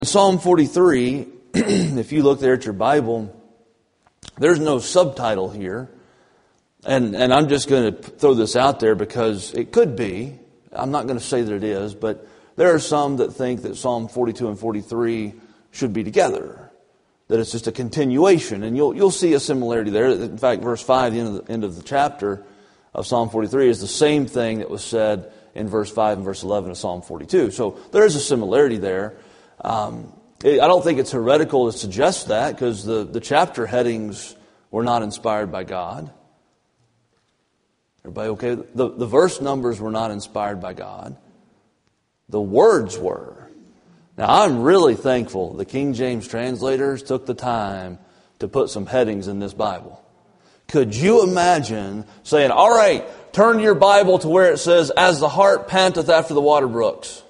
Psalm 43, if you look there at your Bible, there's no subtitle here. And I'm just going to throw this out there because it could be. I'm not going to say that it is, but there are some that think that Psalm 42 and 43 should be together. That it's just a continuation. And you'll see a similarity there. In fact, verse 5, the end of the chapter of Psalm 43, is the same thing that was said in verse 5 and verse 11 of Psalm 42. So there is a similarity there. I don't think it's heretical to suggest that because the chapter headings were not inspired by God. Everybody okay? The verse numbers were not inspired by God. The words were. Now, I'm really thankful the King James translators took the time to put some headings in this Bible. Could you imagine saying, all right, turn your Bible to where it says, as the hart panteth after the water brooks?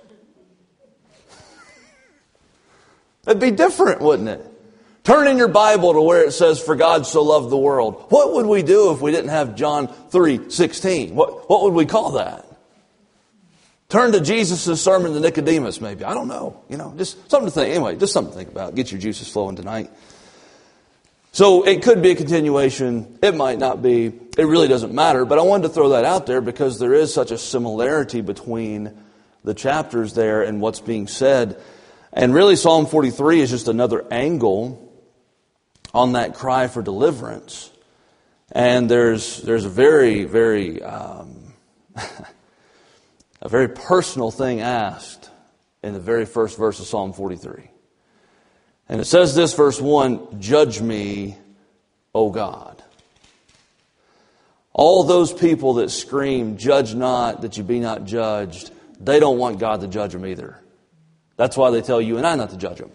It'd be different, wouldn't it? Turn in your Bible to where it says, for God so loved the world. What would we do if we didn't have John 3:16? What would we call that? Turn to Jesus' sermon to Nicodemus, maybe. I don't know. Just something to think. Anyway, just something to think about. Get your juices flowing tonight. So it could be a continuation. It might not be. It really doesn't matter. But I wanted to throw that out there because there is such a similarity between the chapters there and what's being said. And really, Psalm 43 is just another angle on that cry for deliverance. And there's a very, very, a very personal thing asked in the very first verse of Psalm 43. And it says this, verse 1, judge me, O God. All those people that scream, judge not, that you be not judged, they don't want God to judge them either. That's why they tell you and I not to judge them.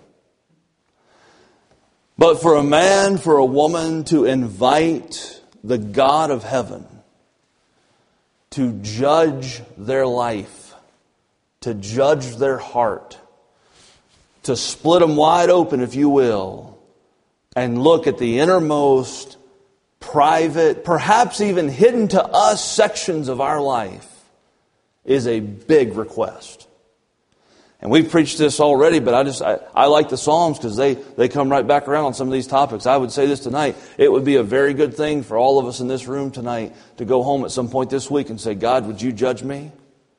But for a man, for a woman to invite the God of heaven to judge their life, to judge their heart, to split them wide open, if you will, and look at the innermost, private, perhaps even hidden to us sections of our life, is a big request. And we've preached this already, but I like the Psalms because they come right back around on some of these topics. I would say this tonight. It would be a very good thing for all of us in this room tonight to go home at some point this week and say, God, would you judge me?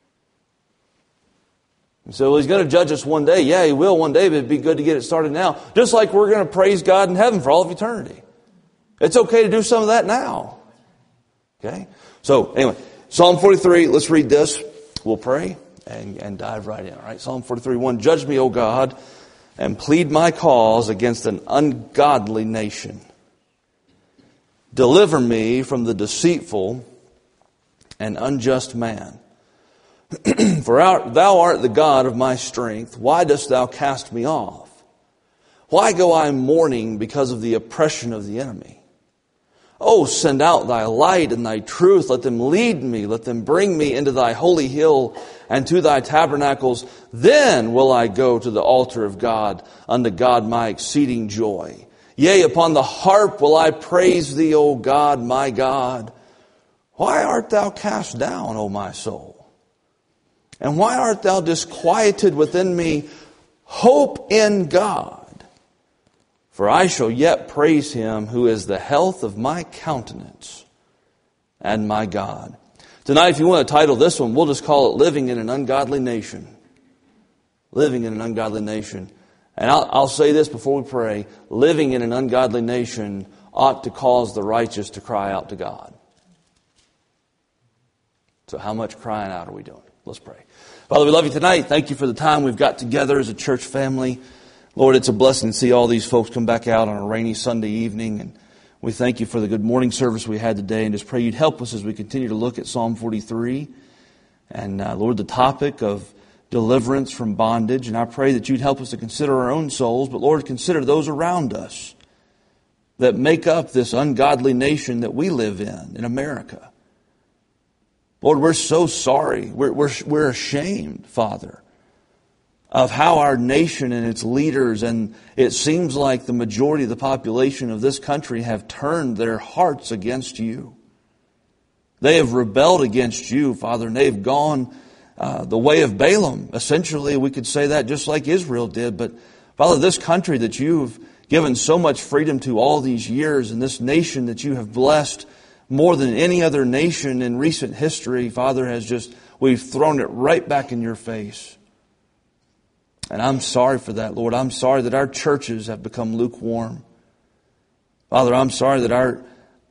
And so He's going to judge us one day. Yeah, He will one day, but it'd be good to get it started now. Just like we're going to praise God in heaven for all of eternity. It's okay to do some of that now. Okay? So, anyway, Psalm 43, let's read this. We'll pray. And dive right in. All right, Psalm 43:1. Judge me, O God, and plead my cause against an ungodly nation. Deliver me from the deceitful and unjust man. For thou art the God of my strength. Why dost thou cast me off? Why go I mourning because of the oppression of the enemy? Oh, send out thy light and thy truth. Let them lead me. Let them bring me into thy holy hill and to thy tabernacles. Then will I go to the altar of God, unto God my exceeding joy. Yea, upon the harp will I praise thee, O God, my God. Why art thou cast down, O my soul? And why art thou disquieted within me? Hope in God. For I shall yet praise Him who is the health of my countenance and my God. Tonight, if you want to title this one, we'll just call it Living in an Ungodly Nation. Living in an Ungodly Nation. And I'll say this before we pray. Living in an ungodly nation ought to cause the righteous to cry out to God. So how much crying out are we doing? Let's pray. Father, we love you tonight. Thank you for the time we've got together as a church family. Lord, it's a blessing to see all these folks come back out on a rainy Sunday evening. And we thank you for the good morning service we had today. And just pray you'd help us as we continue to look at Psalm 43. And Lord, the topic of deliverance from bondage. And I pray that you'd help us to consider our own souls. But Lord, consider those around us that make up this ungodly nation that we live in America. Lord, we're so sorry. We're ashamed, Father, of how our nation and its leaders, and it seems like the majority of the population of this country have turned their hearts against you. They have rebelled against you, Father, and they've gone the way of Balaam. Essentially, we could say that just like Israel did, but Father, this country that you've given so much freedom to all these years, and this nation that you have blessed more than any other nation in recent history, Father, we've thrown it right back in your face. And I'm sorry for that, Lord. I'm sorry that our churches have become lukewarm. Father, I'm sorry that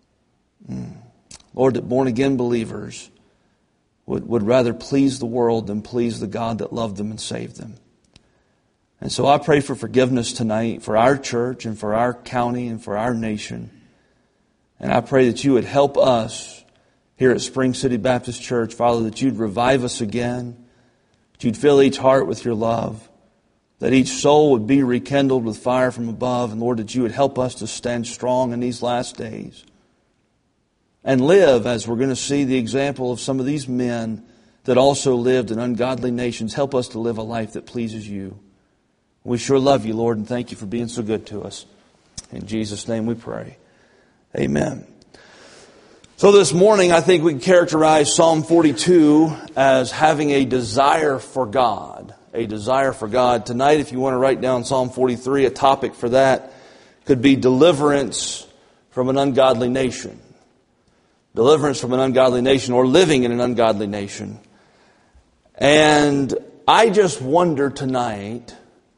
that born-again believers would rather please the world than please the God that loved them and saved them. And so I pray for forgiveness tonight for our church and for our county and for our nation. And I pray that you would help us here at Spring City Baptist Church, Father, that you'd revive us again, that you'd fill each heart with your love, that each soul would be rekindled with fire from above, and Lord, that you would help us to stand strong in these last days and live, as we're going to see the example of some of these men that also lived in ungodly nations. Help us to live a life that pleases you. We sure love you, Lord, and thank you for being so good to us. In Jesus' name we pray. Amen. So this morning, I think we can characterize Psalm 42 as having a desire for God. A desire for God. Tonight, if you want to write down Psalm 43, a topic for that could be deliverance from an ungodly nation. Deliverance from an ungodly nation, or living in an ungodly nation. And I just wonder tonight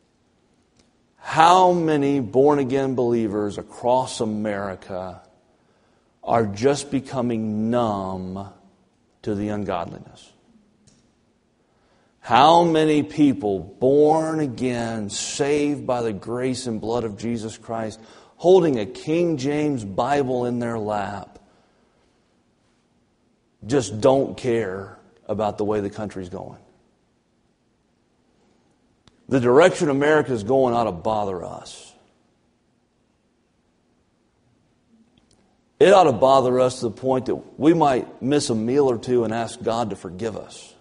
how many born-again believers across America are just becoming numb to the ungodliness. How many people born again, saved by the grace and blood of Jesus Christ, holding a King James Bible in their lap, just don't care about the way the country's going? The direction America is going ought to bother us. It ought to bother us to the point that we might miss a meal or two and ask God to forgive us.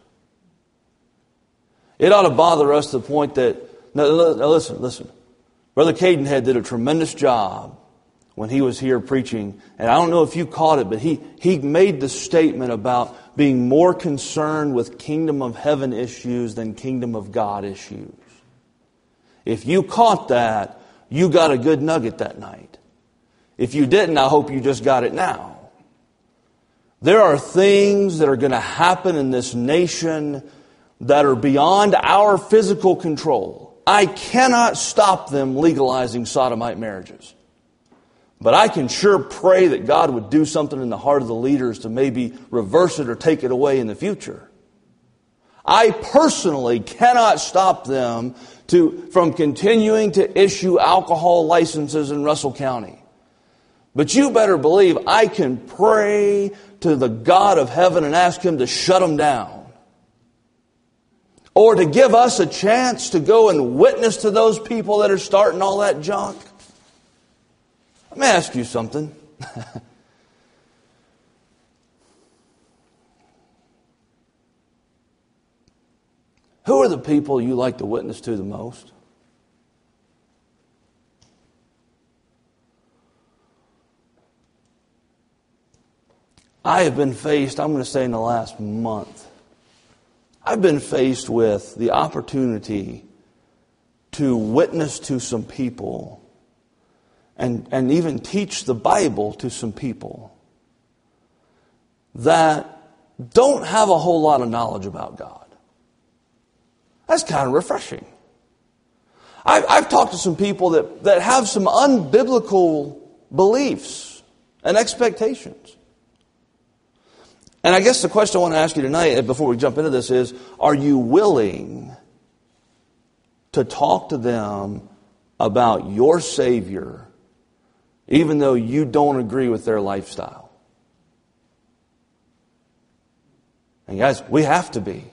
It ought to bother us to the point that, now listen. Brother Cadenhead did a tremendous job when he was here preaching. And I don't know if you caught it, but he made the statement about being more concerned with kingdom of heaven issues than kingdom of God issues. If you caught that, you got a good nugget that night. If you didn't, I hope you just got it now. There are things that are going to happen in this nation that are beyond our physical control. I cannot stop them legalizing sodomite marriages. But I can sure pray that God would do something in the heart of the leaders to maybe reverse it or take it away in the future. I personally cannot stop them from continuing to issue alcohol licenses in Russell County. But you better believe I can pray to the God of heaven and ask Him to shut them down. Or to give us a chance to go and witness to those people that are starting all that junk. Let me ask you something. Who are the people you like to witness to the most? I have been faced, I'm going to say in the last month, I've been faced with the opportunity to witness to some people and even teach the Bible to some people that don't have a whole lot of knowledge about God. That's kind of refreshing. I've talked to some people that have some unbiblical beliefs and expectations. And I guess the question I want to ask you tonight, before we jump into this, is, are you willing to talk to them about your Savior, even though you don't agree with their lifestyle? And guys, we have to be.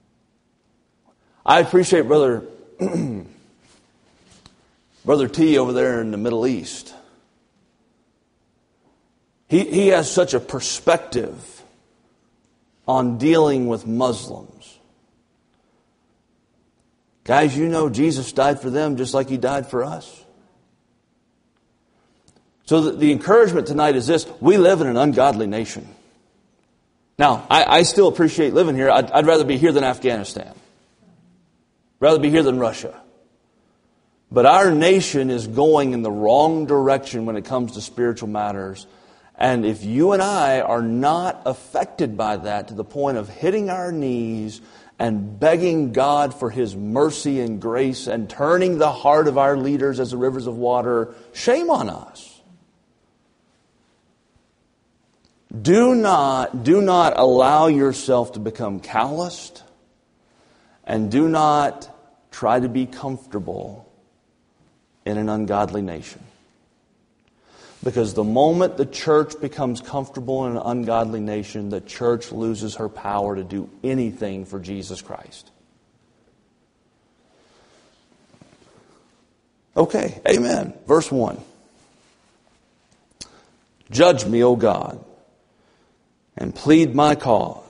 I appreciate Brother T over there in the Middle East. He has such a perspective on dealing with Muslims. Guys, you know Jesus died for them just like He died for us. So the encouragement tonight is this: we live in an ungodly nation. Now, I still appreciate living here. I'd rather be here than Afghanistan. Rather be here than Russia. But our nation is going in the wrong direction when it comes to spiritual matters. And if you and I are not affected by that to the point of hitting our knees and begging God for His mercy and grace and turning the heart of our leaders as the rivers of water, shame on us. Do not allow yourself to become calloused, and do not try to be comfortable in an ungodly nation. Because the moment the church becomes comfortable in an ungodly nation, the church loses her power to do anything for Jesus Christ. Okay, amen. Verse 1. Judge me, O God, and plead my cause.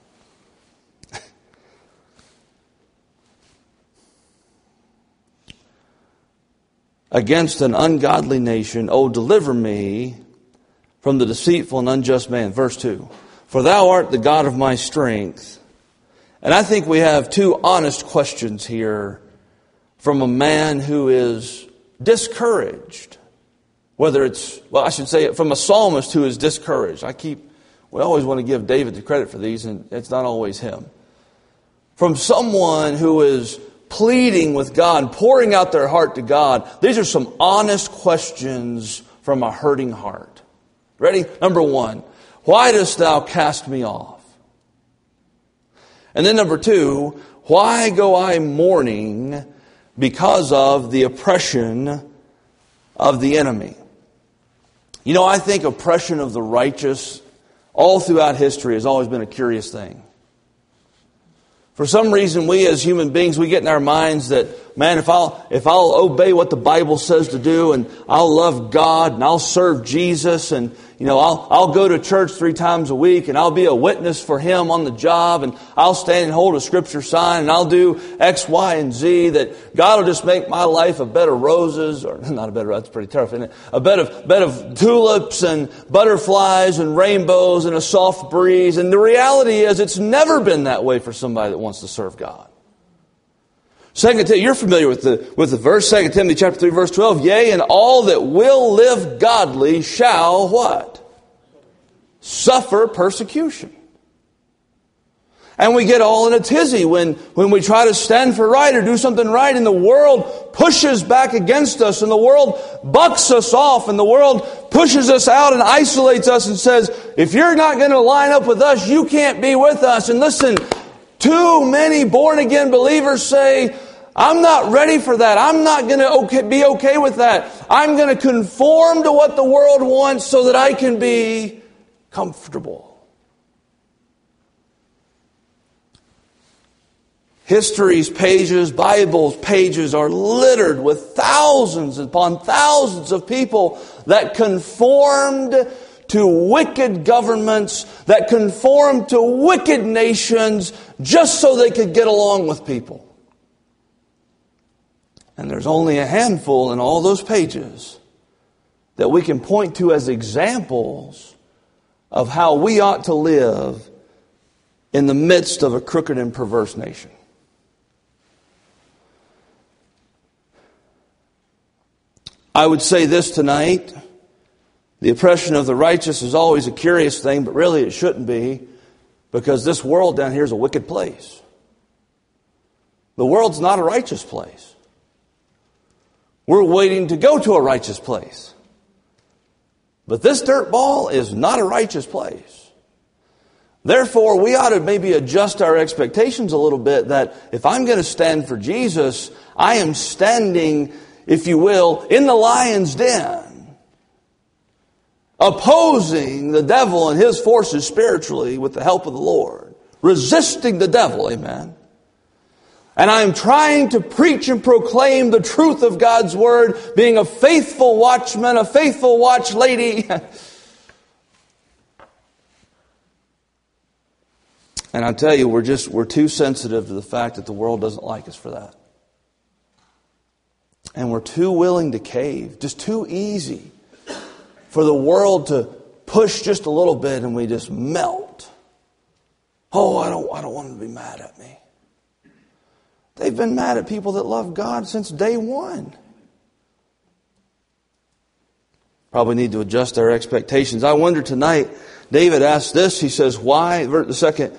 Against an ungodly nation, O deliver me from the deceitful and unjust man. Verse 2. For thou art the God of my strength. And I think we have two honest questions here from a man who is discouraged. Whether it's, well, I should say it from a psalmist who is discouraged. We always want to give David the credit for these, and it's not always him. From someone who is pleading with God, pouring out their heart to God. These are some honest questions from a hurting heart. Ready? Number 1, why dost thou cast me off? And then number 2, why go I mourning because of the oppression of the enemy? You know, I think oppression of the righteous all throughout history has always been a curious thing. For some reason, we as human beings, we get in our minds that, man, if I'll obey what the Bible says to do, and I'll love God, and I'll serve Jesus, and I'll go to church 3 times a week, and I'll be a witness for Him on the job, and I'll stand and hold a Scripture sign, and I'll do X, Y, and Z, that God will just make my life a bed of roses, or not a bed of roses, that's pretty tough, isn't it? A bed of tulips and butterflies and rainbows and a soft breeze. And the reality is, it's never been that way for somebody that wants to serve God. You're familiar with the verse, 2 Timothy chapter 3, verse 12. Yea, and all that will live godly shall what? Suffer persecution. And we get all in a tizzy when we try to stand for right or do something right, and the world pushes back against us, and the world bucks us off, and the world pushes us out and isolates us and says, if you're not going to line up with us, you can't be with us. And listen, too many born-again believers say, I'm not ready for that. I'm not going to be okay with that. I'm going to conform to what the world wants so that I can be comfortable. History's pages, Bible's pages are littered with thousands upon thousands of people that conformed to wicked governments, that conformed to wicked nations just so they could get along with people. And there's only a handful in all those pages that we can point to as examples of how we ought to live in the midst of a crooked and perverse nation. I would say this tonight. The oppression of the righteous is always a curious thing, but really it shouldn't be, because this world down here is a wicked place. The world's not a righteous place. We're waiting to go to a righteous place. But this dirt ball is not a righteous place. Therefore, we ought to maybe adjust our expectations a little bit, that if I'm going to stand for Jesus, I am standing, if you will, in the lion's den, opposing the devil and his forces spiritually with the help of the Lord, resisting the devil, amen. And I'm trying to preach and proclaim the truth of God's Word, being a faithful watchman, a faithful watch lady. And I tell you, we're too sensitive to the fact that the world doesn't like us for that. And we're too willing to cave, just too easy for the world to push just a little bit and we just melt. Oh, I don't want them to be mad at me. They've been mad at people that love God since day one. Probably need to adjust our expectations. I wonder tonight, David asked this. He says, why? The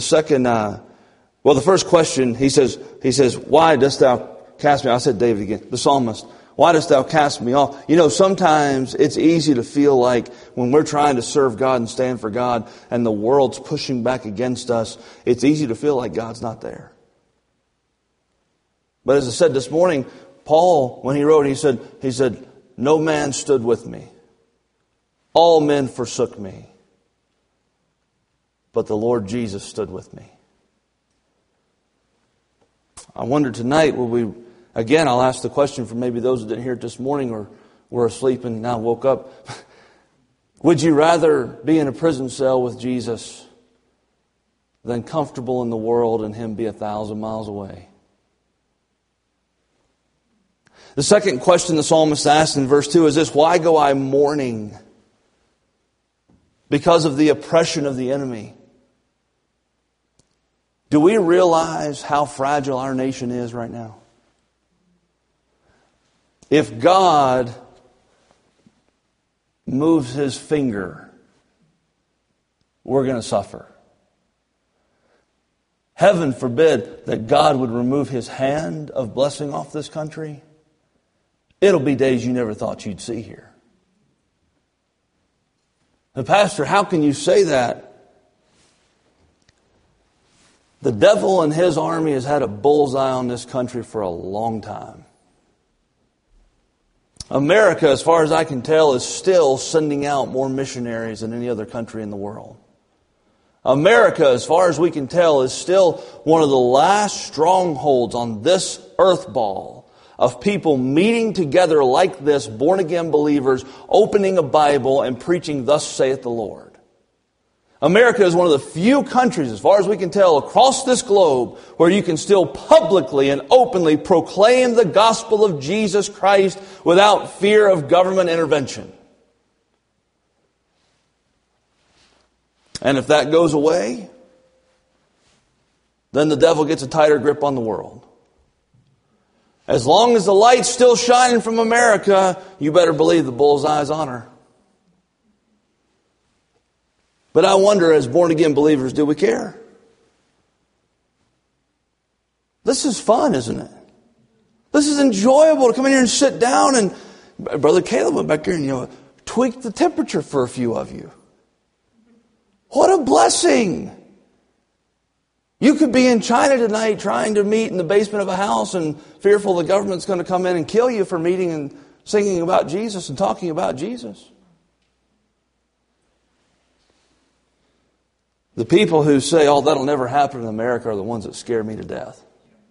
first question, he says, why dost thou cast me off? I said David again, the psalmist. Why dost thou cast me off? You know, sometimes it's easy to feel like when we're trying to serve God and stand for God and the world's pushing back against us, it's easy to feel like God's not there. But as I said this morning, Paul, when he wrote, he said, no man stood with me. All men forsook me. But the Lord Jesus stood with me. I wonder tonight, again, I'll ask the question for maybe those who didn't hear it this morning or were asleep and now woke up. Would you rather be in a prison cell with Jesus than comfortable in the world and Him be 1,000 miles away? The second question the psalmist asked in verse 2 is this: why go I mourning? Because of the oppression of the enemy. Do we realize how fragile our nation is right now? If God moves His finger, we're going to suffer. Heaven forbid that God would remove His hand of blessing off this country. It'll be days you never thought you'd see here. But Pastor, how can you say that? The devil and his army has had a bullseye on this country for a long time. America, as far as I can tell, is still sending out more missionaries than any other country in the world. America, as far as we can tell, is still one of the last strongholds on this earth ball of people meeting together like this, born-again believers, opening a Bible and preaching, "Thus saith the Lord." America is one of the few countries, as far as we can tell, across this globe where you can still publicly and openly proclaim the gospel of Jesus Christ without fear of government intervention. And if that goes away, then the devil gets a tighter grip on the world. As long as the light's still shining from America, you better believe the bullseye's on her. But I wonder, as born-again believers, do we care? This is fun, isn't it? This is enjoyable to come in here and sit down. And Brother Caleb went back here and, tweaked the temperature for a few of you. What a blessing! You could be in China tonight trying to meet in the basement of a house and fearful the government's going to come in and kill you for meeting and singing about Jesus and talking about Jesus. The people who say, "Oh, that'll never happen in America," are the ones that scare me to death.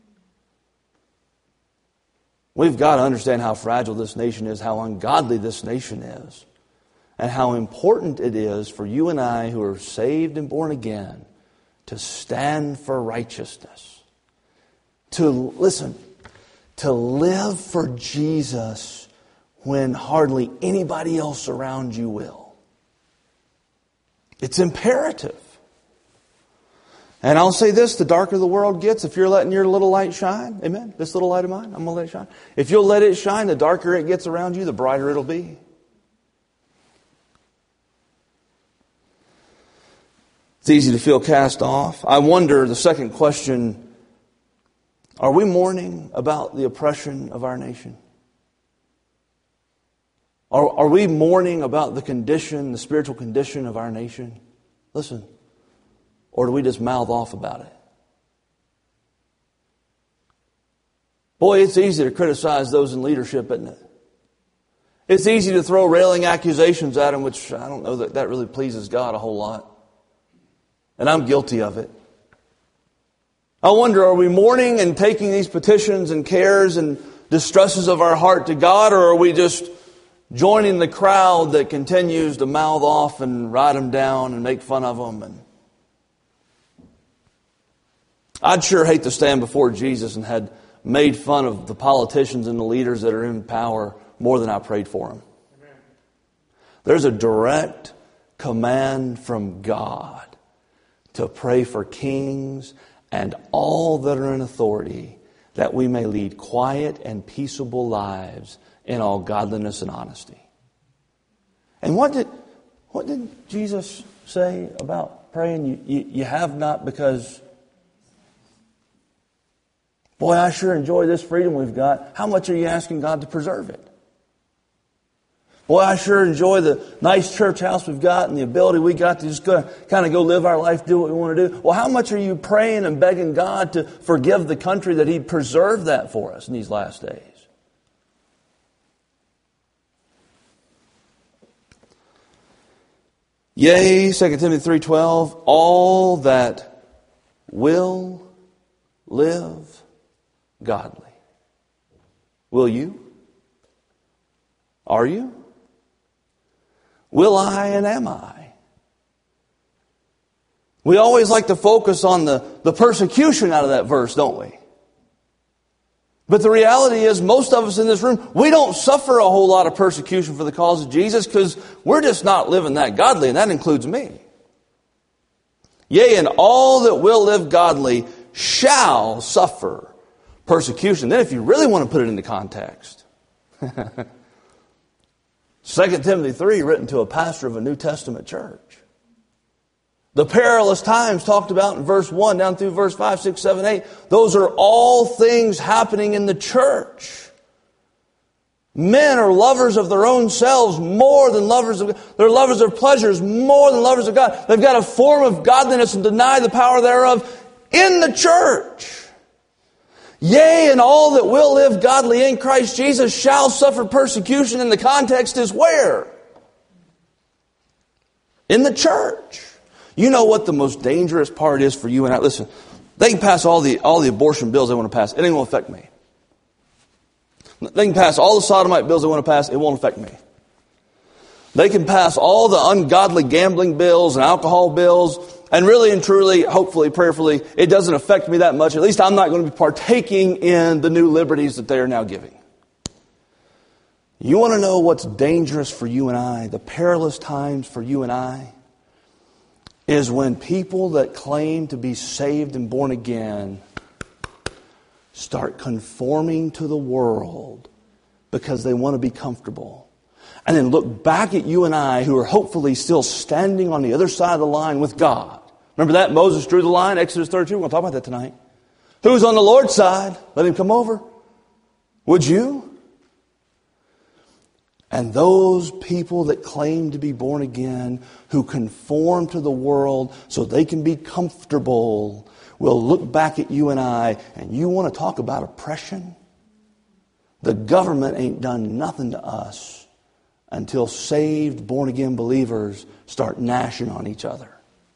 We've got to understand how fragile this nation is, how ungodly this nation is, and how important it is for you and I who are saved and born again to stand for righteousness. To live for Jesus when hardly anybody else around you will. It's imperative. And I'll say this, the darker the world gets, if you're letting your little light shine, amen, this little light of mine, I'm going to let it shine. If you'll let it shine, the darker it gets around you, the brighter it'll be. It's easy to feel cast off. I wonder, the second question, are we mourning about the oppression of our nation? Are we mourning about the condition, the spiritual condition of our nation? Listen. Or do we just mouth off about it? Boy, it's easy to criticize those in leadership, isn't it? It's easy to throw railing accusations at them, which I don't know that really pleases God a whole lot. And I'm guilty of it. I wonder, are we mourning and taking these petitions and cares and distresses of our heart to God, or are we just joining the crowd that continues to mouth off and write them down and make fun of them? And I'd sure hate to stand before Jesus and had made fun of the politicians and the leaders that are in power more than I prayed for them. Amen. There's a direct command from God to pray for kings and all that are in authority, that we may lead quiet and peaceable lives in all godliness and honesty. And what did Jesus say about praying? You have not because, boy, I sure enjoy this freedom we've got. How much are you asking God to preserve it? Boy, I sure enjoy the nice church house we've got and the ability we got to just kind of go live our life, do what we want to do. Well, how much are you praying and begging God to forgive the country that He'd preserve that for us in these last days? Yea, 2 Timothy 3:12, all that will live godly. Will you? Are you? Will I and am I? We always like to focus on the persecution out of that verse, don't we? But the reality is, most of us in this room, we don't suffer a whole lot of persecution for the cause of Jesus because we're just not living that godly, and that includes me. Yea, and all that will live godly shall suffer persecution. Then if you really want to put it into context, 2 Timothy 3, written to a pastor of a New Testament church. The perilous times talked about in verse 1 down through verse 5, 6, 7, 8. Those are all things happening in the church. Men are lovers of their own selves more than lovers of God. They're lovers of pleasures more than lovers of God. They've got a form of godliness and deny the power thereof in the church. Yea, and all that will live godly in Christ Jesus shall suffer persecution. And the context is where? In the church. You know what the most dangerous part is for you and I? Listen, they can pass all the abortion bills they want to pass. It ain't going to affect me. They can pass all the sodomite bills they want to pass. It won't affect me. They can pass all the ungodly gambling bills and alcohol bills. And really and truly, hopefully, prayerfully, it doesn't affect me that much. At least I'm not going to be partaking in the new liberties that they are now giving. You want to know what's dangerous for you and I, the perilous times for you and I, is when people that claim to be saved and born again start conforming to the world because they want to be comfortable. And then look back at you and I who are hopefully still standing on the other side of the line with God. Remember that? Moses drew the line, Exodus 32. We're going to talk about that tonight. Who's on the Lord's side? Let him come over. Would you? And those people that claim to be born again, who conform to the world so they can be comfortable, will look back at you and I, and you want to talk about oppression? The government ain't done nothing to us until saved, born-again believers start gnashing on each other.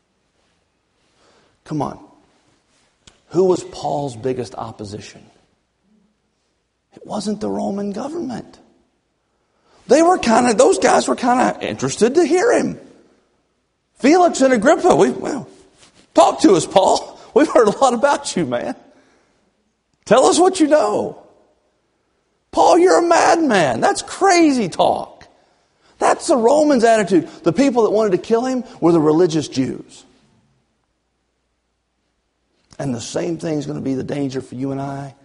Come on. Who was Paul's biggest opposition? It wasn't the Roman government. Those guys were kind of interested to hear him. Felix and Agrippa, talk to us, Paul. We've heard a lot about you, man. Tell us what you know. Paul, you're a madman. That's crazy talk. That's the Romans' attitude. The people that wanted to kill him were the religious Jews. And the same thing is going to be the danger for you and I.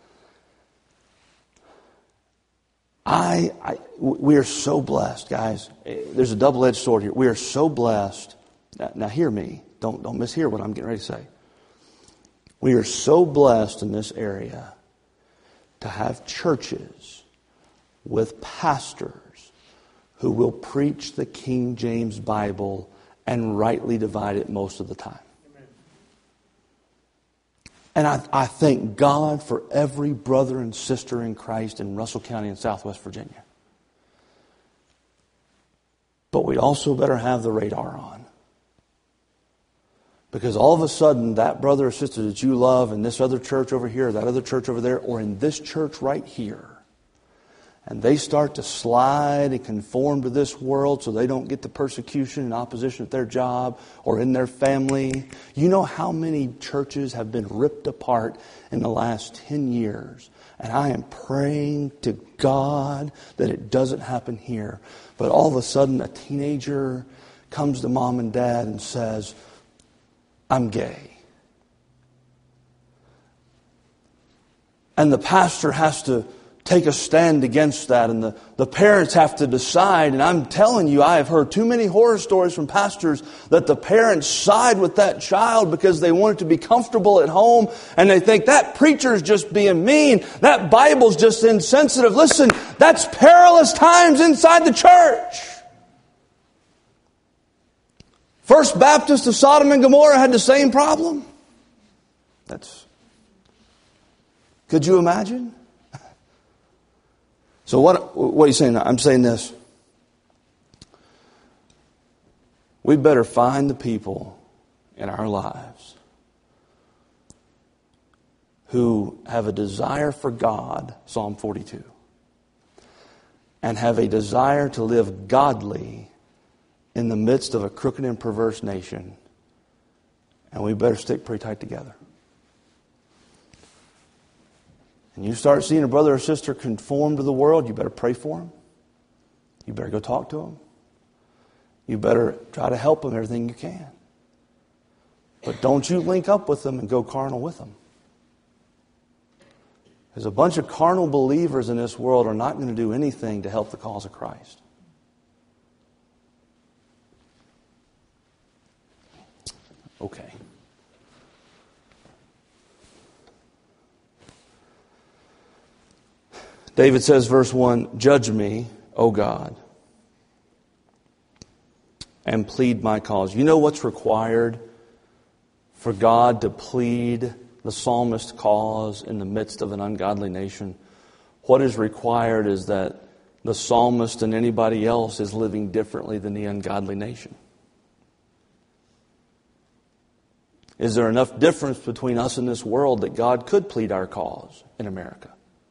We are so blessed, guys. There's a double-edged sword here. We are so blessed. Now hear me. Don't mishear what I'm getting ready to say. We are so blessed in this area to have churches with pastors who will preach the King James Bible and rightly divide it most of the time. And I thank God for every brother and sister in Christ in Russell County and Southwest Virginia. But we also better have the radar on. Because all of a sudden, that brother or sister that you love in this other church over here, that other church over there, or in this church right here, and they start to slide and conform to this world so they don't get the persecution and opposition at their job or in their family. You know how many churches have been ripped apart in the last 10 years? And I am praying to God that it doesn't happen here. But all of a sudden, a teenager comes to mom and dad and says, I'm gay. And the pastor has to take a stand against that. And the parents have to decide. And I'm telling you, I have heard too many horror stories from pastors that the parents side with that child because they want it to be comfortable at home. And they think that preacher's just being mean. That Bible's just insensitive. Listen, that's perilous times inside the church. First Baptist of Sodom and Gomorrah had the same problem. Could you imagine? So what are you saying? I'm saying this. We better find the people in our lives who have a desire for God, Psalm 42, and have a desire to live godly in the midst of a crooked and perverse nation. And we better stick pretty tight together. And you start seeing a brother or sister conform to the world, you better pray for them. You better go talk to them. You better try to help them everything you can. But don't you link up with them and go carnal with them. Because a bunch of carnal believers in this world are not going to do anything to help the cause of Christ. Okay. David says, verse 1, "Judge me, O God, and plead my cause." You know what's required for God to plead the psalmist's cause in the midst of an ungodly nation? What is required is that the psalmist and anybody else is living differently than the ungodly nation. Is there enough difference between us and this world that God could plead our cause in America?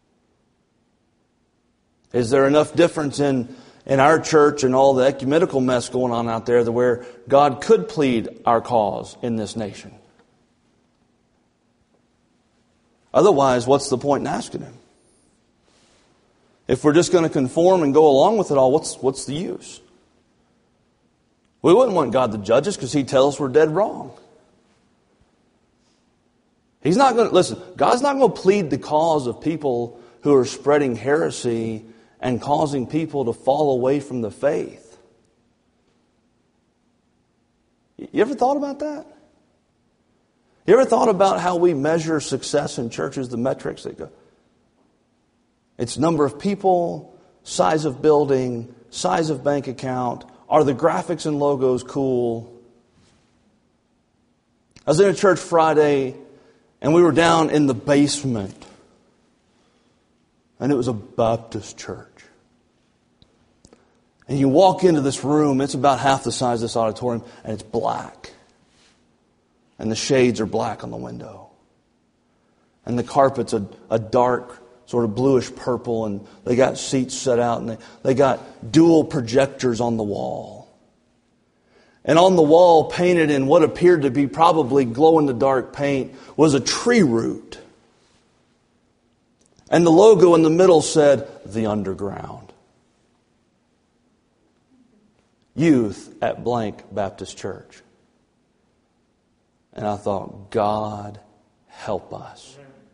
Is there enough difference in our church and all the ecumenical mess going on out there where God could plead our cause in this nation? Otherwise, what's the point in asking Him? If we're just going to conform and go along with it all, what's the use? We wouldn't want God to judge us because He'd tell us we're dead wrong. He's not going to, listen, God's not going to plead the cause of people who are spreading heresy and causing people to fall away from the faith. You ever thought about that? You ever thought about how we measure success in churches, the metrics that go? It's number of people, size of building, size of bank account. Are the graphics and logos cool? I was in a church Friday, and we were down in the basement. And it was a Baptist church. And you walk into this room, it's about half the size of this auditorium, and it's black. And the shades are black on the window. And the carpet's a dark, sort of bluish purple, and they got seats set out, and they got dual projectors on the wall. And on the wall, painted in what appeared to be probably glow-in-the-dark paint, was a tree root. And the logo in the middle said, "The Underground. Youth at blank Baptist Church." And I thought, God, help us.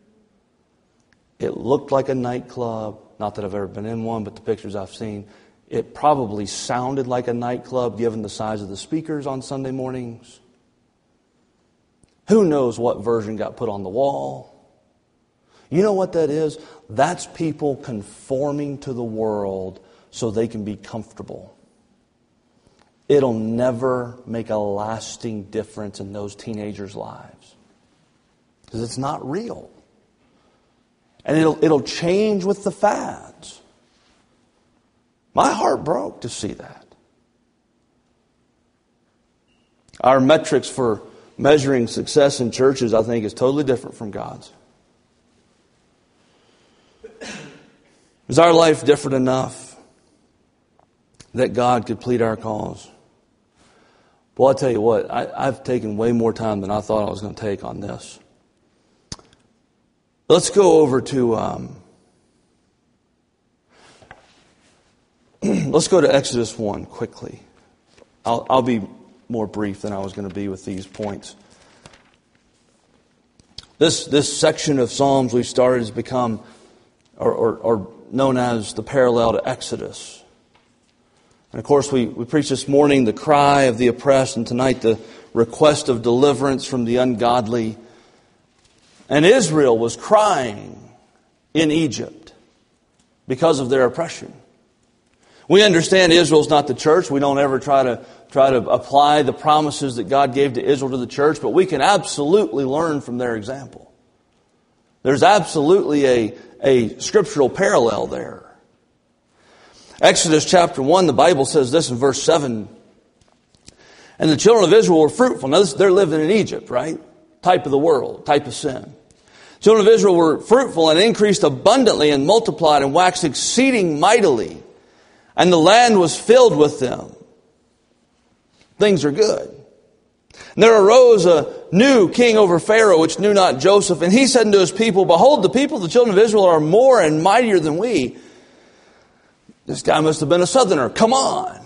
It looked like a nightclub. Not that I've ever been in one, but the pictures I've seen. It probably sounded like a nightclub given the size of the speakers on Sunday mornings. Who knows what version got put on the wall? You know what that is? That's people conforming to the world so they can be comfortable. It'll never make a lasting difference in those teenagers' lives. Because it's not real. And it'll change with the fads. My heart broke to see that. Our metrics for measuring success in churches, I think, is totally different from God's. Is our life different enough that God could plead our cause? Well, I'll tell you what, I've taken way more time than I thought I was going to take on this. Let's go over to let's go to Exodus 1 quickly. I'll be more brief than I was going to be with these points. This section of Psalms we've started has become or known as the parallel to Exodus. And of course, we preached this morning the cry of the oppressed, and tonight the request of deliverance from the ungodly. And Israel was crying in Egypt because of their oppression. We understand Israel's not the church. We don't ever try to apply the promises that God gave to Israel to the church, but we can absolutely learn from their example. There's absolutely a scriptural parallel there. Exodus chapter 1, the Bible says this in verse 7. And the children of Israel were fruitful. Now they're living in Egypt, right? Type of the world, type of sin. Children of Israel were fruitful and increased abundantly and multiplied and waxed exceeding mightily. And the land was filled with them. Things are good. And there arose a new king over Pharaoh, which knew not Joseph. And he said unto his people, Behold, the people of the children of Israel are more and mightier than we. This guy must have been a southerner. Come on.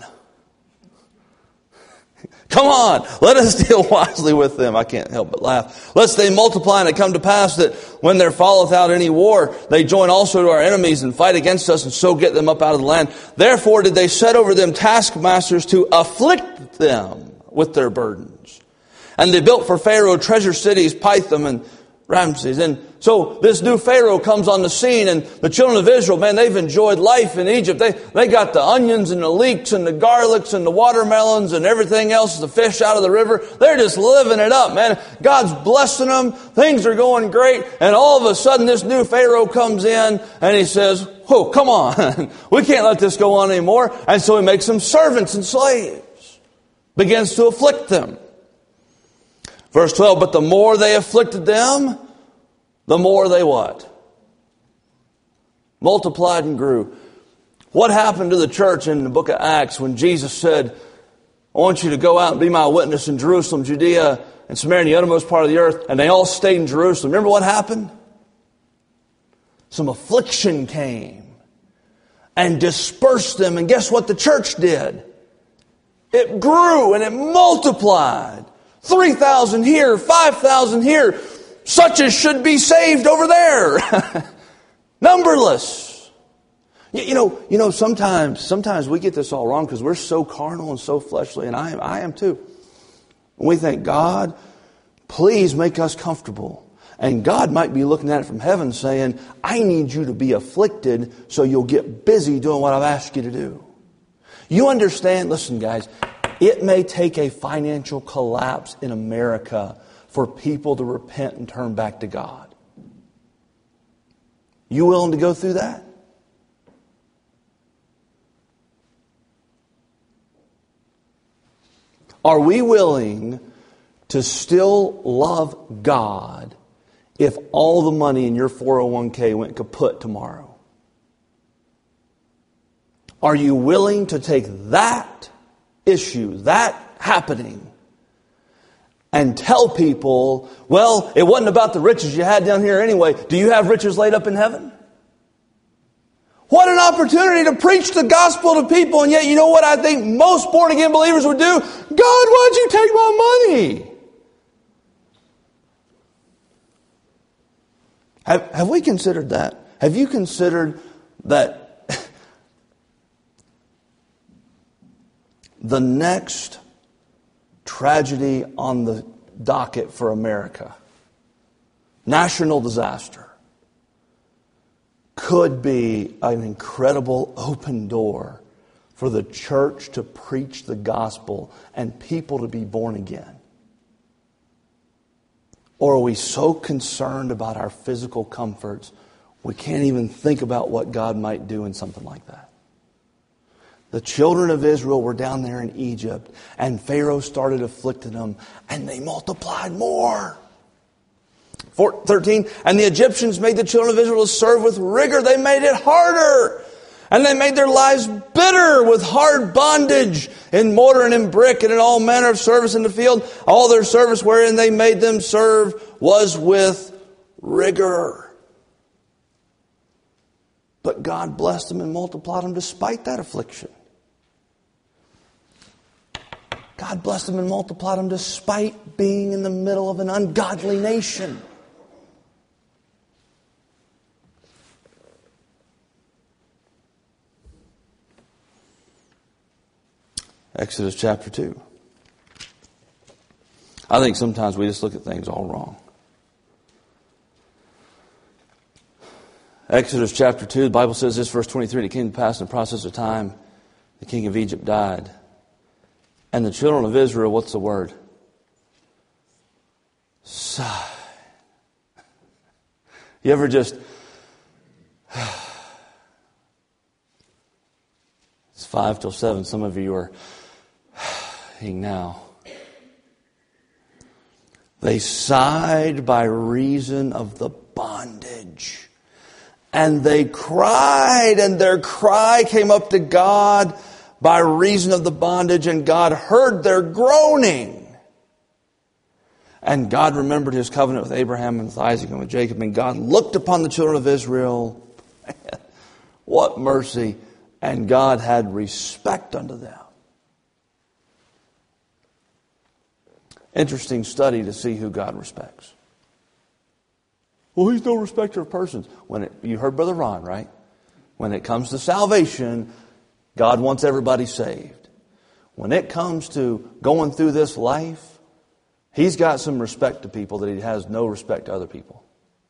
Come on. Let us deal wisely with them. I can't help but laugh. Lest they multiply, and it come to pass that when there falleth out any war, they join also to our enemies and fight against us, and so get them up out of the land. Therefore did they set over them taskmasters to afflict them with their burdens. And they built for Pharaoh treasure cities, Pithom and Ramses. And so this new Pharaoh comes on the scene, and the children of Israel, man, they've enjoyed life in Egypt. They got the onions and the leeks and the garlics and the watermelons and everything else, the fish out of the river. They're just living it up, man. God's blessing them. Things are going great. And all of a sudden this new Pharaoh comes in and he says, whoa, come on. We can't let this go on anymore. And so he makes them servants and slaves. Begins to afflict them. Verse 12, but the more they afflicted them, the more they what? Multiplied and grew. What happened to the church in the book of Acts when Jesus said, I want you to go out and be my witness in Jerusalem, Judea, and Samaria, and the uttermost part of the earth, and they all stayed in Jerusalem. Remember what happened? Some affliction came and dispersed them, and guess what the church did? It grew and it multiplied. 3,000 here, 5,000 here. Such as should be saved over there. Numberless. You know, sometimes we get this all wrong because we're so carnal and so fleshly, and I am too. We think, God, please make us comfortable. And God might be looking at it from heaven saying, I need you to be afflicted so you'll get busy doing what I've asked you to do. You understand? Listen, guys. It may take a financial collapse in America for people to repent and turn back to God. You willing to go through that? Are we willing to still love God if all the money in your 401k went kaput tomorrow? Are you willing to take that issue, that happening, and tell people, well, it wasn't about the riches you had down here anyway. Do you have riches laid up in heaven? What an opportunity to preach the gospel to people, and yet you know what I think most born-again believers would do? God, why'd you take my money? Have we considered that? Have you considered that the next tragedy on the docket for America, national disaster, could be an incredible open door for the church to preach the gospel and people to be born again? Or are we so concerned about our physical comforts, we can't even think about what God might do in something like that? The children of Israel were down there in Egypt, and Pharaoh started afflicting them, and they multiplied more. 13, and the Egyptians made the children of Israel to serve with rigor. They made it harder. And they made their lives bitter with hard bondage in mortar and in brick and in all manner of service in the field. All their service wherein they made them serve was with rigor. But God blessed them and multiplied them despite that affliction. God blessed them and multiplied them despite being in the middle of an ungodly nation. Exodus chapter 2. I think sometimes we just look at things all wrong. Exodus chapter 2, the Bible says this, verse 23, it came to pass in the process of time, the king of Egypt died. And the children of Israel, what's the word? Sigh. You ever just... It's 5 till 7. Some of you are now. They sighed by reason of the bondage. And they cried, and their cry came up to God by reason of the bondage, and God heard their groaning. And God remembered His covenant with Abraham and with Isaac and with Jacob, and God looked upon the children of Israel. What mercy! And God had respect unto them. Interesting study to see who God respects. Well, He's no respecter of persons. You heard Brother Ron, right? When it comes to salvation, God wants everybody saved. When it comes to going through this life, He's got some respect to people that He has no respect to other people.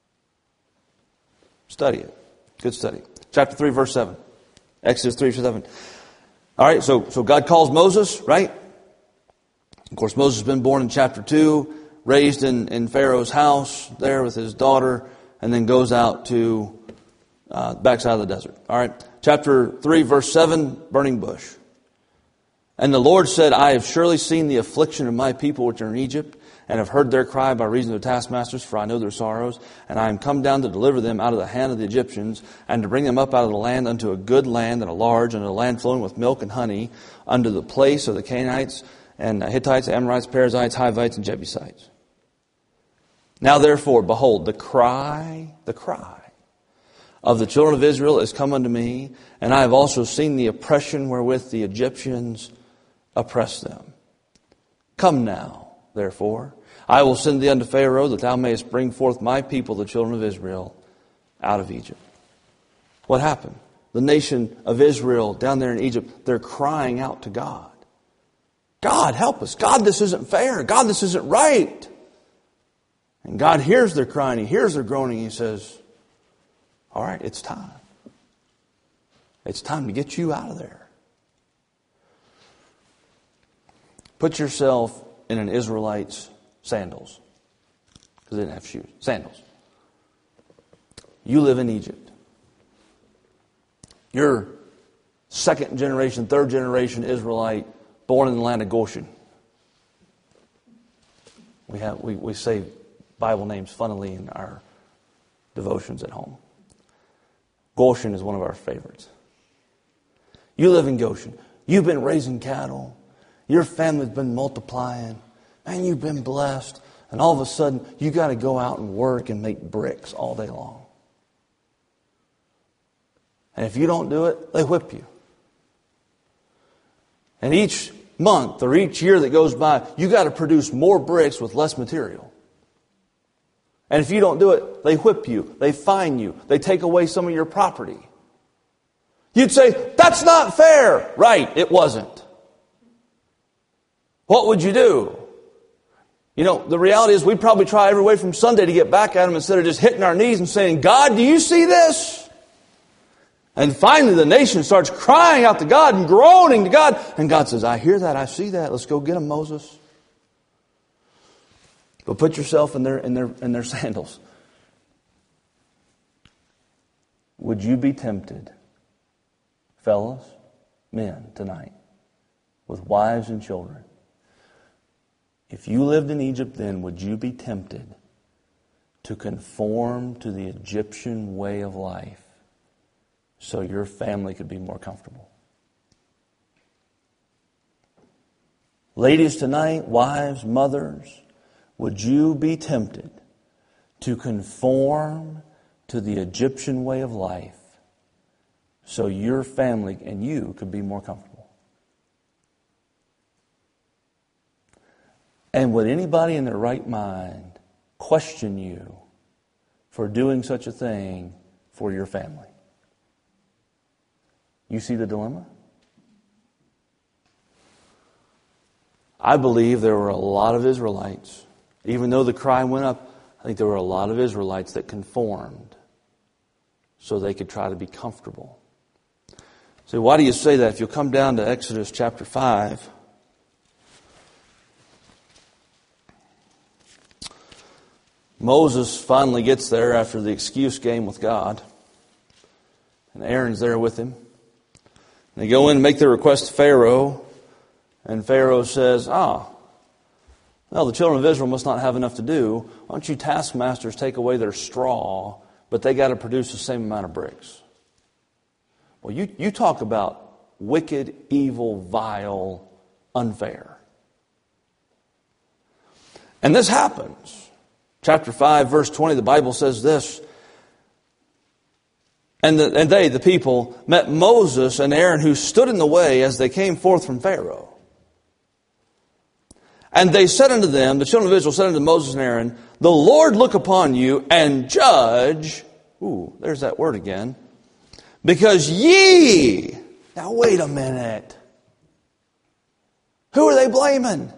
Study it. Good study. Chapter 3, verse 7. Exodus 3, verse 7. All right, so God calls Moses, right? Of course, Moses has been born in chapter 2, raised in Pharaoh's house there with his daughter, and then goes out to backside of the desert. All right, chapter 3, verse 7, burning bush. And the Lord said, I have surely seen the affliction of my people which are in Egypt, and have heard their cry by reason of their taskmasters, for I know their sorrows. And I am come down to deliver them out of the hand of the Egyptians, and to bring them up out of the land unto a good land, and a large, and a land flowing with milk and honey, unto the place of the Canaanites, and Hittites, Amorites, Perizzites, Hivites, and Jebusites. Now therefore, behold, the cry of the children of Israel is come unto me, and I have also seen the oppression wherewith the Egyptians oppress them. Come now, therefore, I will send thee unto Pharaoh, that thou mayest bring forth my people, the children of Israel, out of Egypt. What happened? The nation of Israel down there in Egypt, they're crying out to God. God, help us. God, this isn't fair. God, this isn't right. And God hears their crying. He hears their groaning. He says, all right, it's time. It's time to get you out of there. Put yourself in an Israelite's sandals. Because they didn't have shoes. Sandals. You live in Egypt. You're second generation, third generation Israelite, born in the land of Goshen. We say Bible names funnily in our devotions at home. Goshen is one of our favorites. You live in Goshen. You've been raising cattle. Your family's been multiplying. And you've been blessed. And all of a sudden, you got to go out and work and make bricks all day long. And if you don't do it, they whip you. And each month or each year that goes by, you got to produce more bricks with less material. And if you don't do it, they whip you, they fine you, they take away some of your property. You'd say, that's not fair. Right, it wasn't. What would you do? You know, the reality is we'd probably try every way from Sunday to get back at them instead of just hitting our knees and saying, God, do you see this? And finally the nation starts crying out to God and groaning to God. And God says, I hear that, I see that. Let's go get them, Moses. But put yourself in their sandals. Would you be tempted, fellas, men, tonight, with wives and children? If you lived in Egypt then, would you be tempted to conform to the Egyptian way of life so your family could be more comfortable? Ladies tonight, wives, mothers, would you be tempted to conform to the Egyptian way of life so your family and you could be more comfortable? And would anybody in their right mind question you for doing such a thing for your family? You see the dilemma? I believe there were a lot of Israelites, even though the cry went up, I think there were a lot of Israelites that conformed so they could try to be comfortable. So why do you say that? If you'll come down to Exodus chapter 5. Moses finally gets there after the excuse game with God. And Aaron's there with him. And they go in and make their request to Pharaoh. And Pharaoh says, well, the children of Israel must not have enough to do. Why don't you taskmasters take away their straw, but they got to produce the same amount of bricks? Well, you talk about wicked, evil, vile, unfair. And this happens. Chapter 5, verse 20, the Bible says this. And they, the people, met Moses and Aaron, who stood in the way as they came forth from Pharaoh. And they said unto them, the children of Israel said unto Moses and Aaron, the Lord look upon you and judge. Ooh, there's that word again. Because ye. Now wait a minute. Who are they blaming?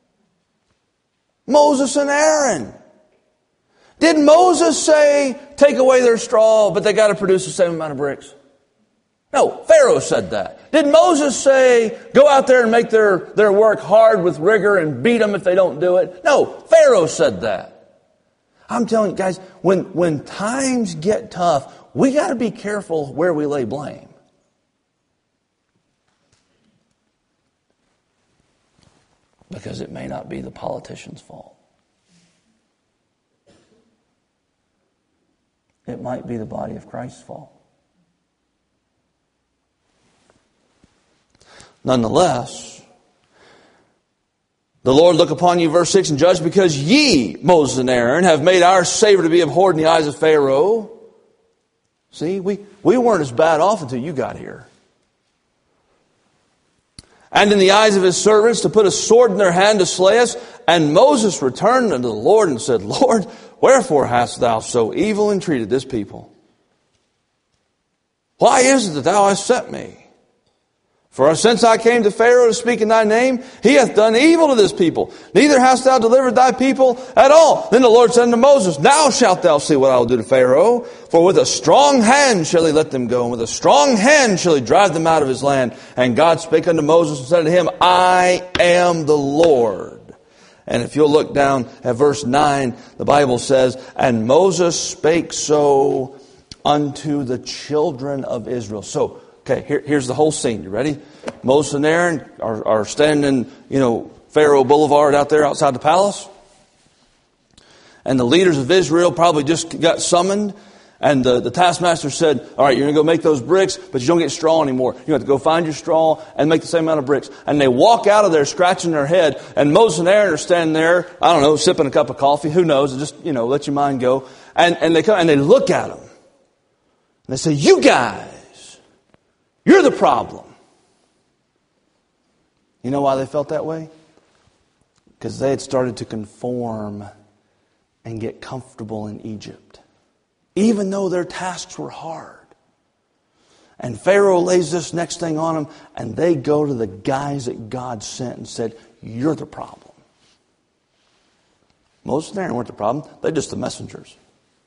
Moses and Aaron. Did Moses say, take away their straw, but they got to produce the same amount of bricks? No, Pharaoh said that. Did Moses say, go out there and make their work hard with rigor and beat them if they don't do it? No, Pharaoh said that. I'm telling you guys, when times get tough, we got to be careful where we lay blame. Because it may not be the politician's fault. It might be the body of Christ's fault. Nonetheless, the Lord look upon you, verse 6, and judge, because ye, Moses and Aaron, have made our savor to be abhorred in the eyes of Pharaoh. See, we weren't as bad off until you got here. And in the eyes of his servants to put a sword in their hand to slay us. And Moses returned unto the Lord and said, Lord, wherefore hast thou so evil entreated this people? Why is it that thou hast sent me? For since I came to Pharaoh to speak in thy name, he hath done evil to this people. Neither hast thou delivered thy people at all. Then the Lord said unto Moses, now shalt thou see what I will do to Pharaoh. For with a strong hand shall he let them go, and with a strong hand shall he drive them out of his land. And God spake unto Moses and said unto him, I am the Lord. And if you'll look down at verse 9, the Bible says, and Moses spake so unto the children of Israel. So, okay, here's the whole scene. You ready? Moses and Aaron are standing, Pharaoh Boulevard out there outside the palace. And the leaders of Israel probably just got summoned. And the taskmaster said, all right, you're going to go make those bricks, but you don't get straw anymore. You have to go find your straw and make the same amount of bricks. And they walk out of there scratching their head. And Moses and Aaron are standing there, I don't know, sipping a cup of coffee. Who knows? Just, let your mind go. And they come and they look at them. And they say, you guys, you're the problem. You know why they felt that way? Because they had started to conform and get comfortable in Egypt. Even though their tasks were hard. And Pharaoh lays this next thing on them, and they go to the guys that God sent and said, you're the problem. Moses and Aaron weren't the problem. They're just the messengers.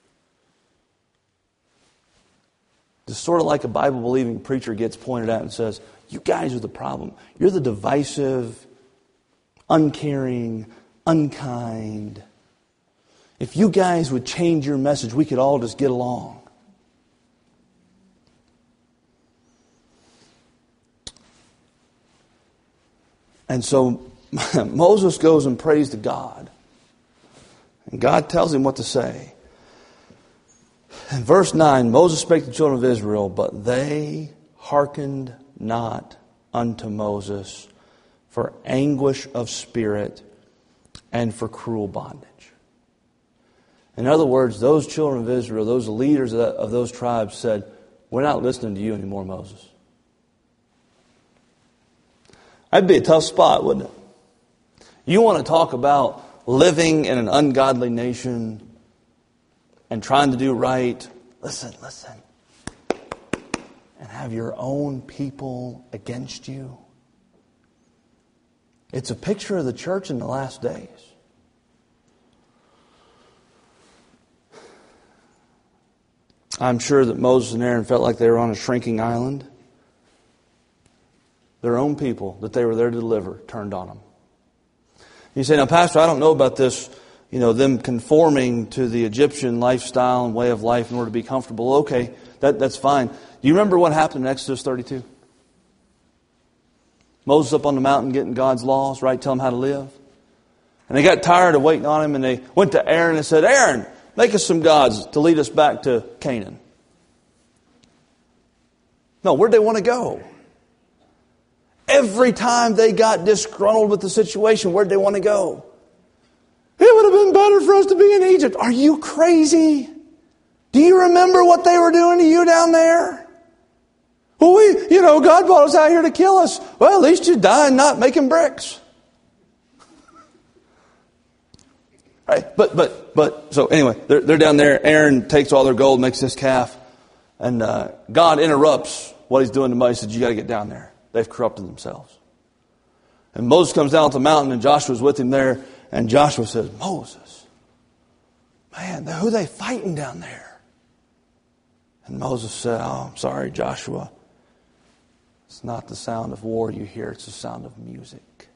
It's sort of like a Bible-believing preacher gets pointed out and says, you guys are the problem. You're the divisive, uncaring, unkind. If you guys would change your message, we could all just get along. And so Moses goes and prays to God. And God tells him what to say. In verse 9, Moses spake to the children of Israel, but they hearkened not unto Moses for anguish of spirit and for cruel bondage. In other words, those children of Israel, those leaders of those tribes said, we're not listening to you anymore, Moses. That'd be a tough spot, wouldn't it? You want to talk about living in an ungodly nation and trying to do right. Listen. And have your own people against you. It's a picture of the church in the last days. I'm sure that Moses and Aaron felt like they were on a shrinking island. Their own people that they were there to deliver turned on them. You say, now, Pastor, I don't know about this, them conforming to the Egyptian lifestyle and way of life in order to be comfortable. Okay, that's fine. Do you remember what happened in Exodus 32? Moses up on the mountain getting God's laws, right? Tell them how to live. And they got tired of waiting on him, and they went to Aaron and said, Aaron, make us some gods to lead us back to Canaan. No, where'd they want to go? Every time they got disgruntled with the situation, where'd they want to go? It would have been better for us to be in Egypt. Are you crazy? Do you remember what they were doing to you down there? Well, God brought us out here to kill us. Well, at least you die and not making bricks. Right? So anyway, they're down there. Aaron takes all their gold, makes this calf. And God interrupts what he's doing to Moses. He said, you got to get down there. They've corrupted themselves. And Moses comes down to the mountain, and Joshua's with him there. And Joshua says, Moses, man, who are they fighting down there? And Moses said, oh, I'm sorry, Joshua. It's not the sound of war you hear, it's the sound of music.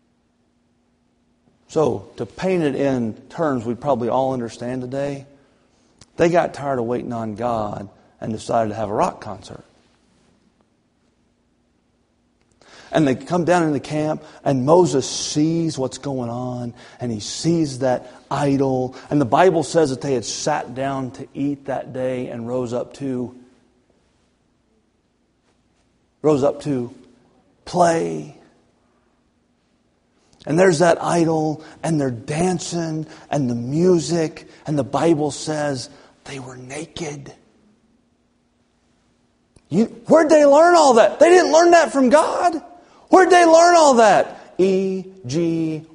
So, to paint it in terms we probably all understand today, they got tired of waiting on God and decided to have a rock concert. And they come down into camp, and Moses sees what's going on, and he sees that idol. And the Bible says that they had sat down to eat that day and rose up to play. And there's that idol, and they're dancing, and the music, and the Bible says they were naked. Where'd they learn all that? They didn't learn that from God. Where'd they learn all that? EGYPT.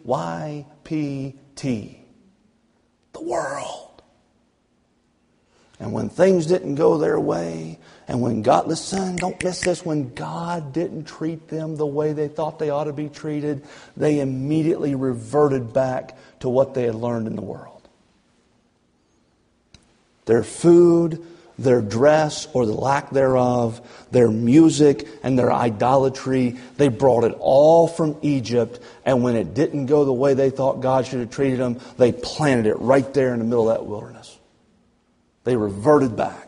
The world. And when things didn't go their way, and when God, listen, don't miss this, when God didn't treat them the way they thought they ought to be treated, they immediately reverted back to what they had learned in the world. Their food, their dress or the lack thereof, their music and their idolatry, they brought it all from Egypt, and when it didn't go the way they thought God should have treated them, they planted it right there in the middle of that wilderness. They reverted back.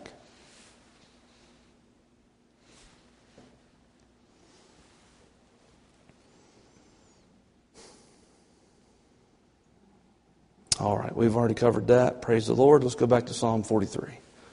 All right, we've already covered that. Praise the Lord. Let's go back to Psalm 43.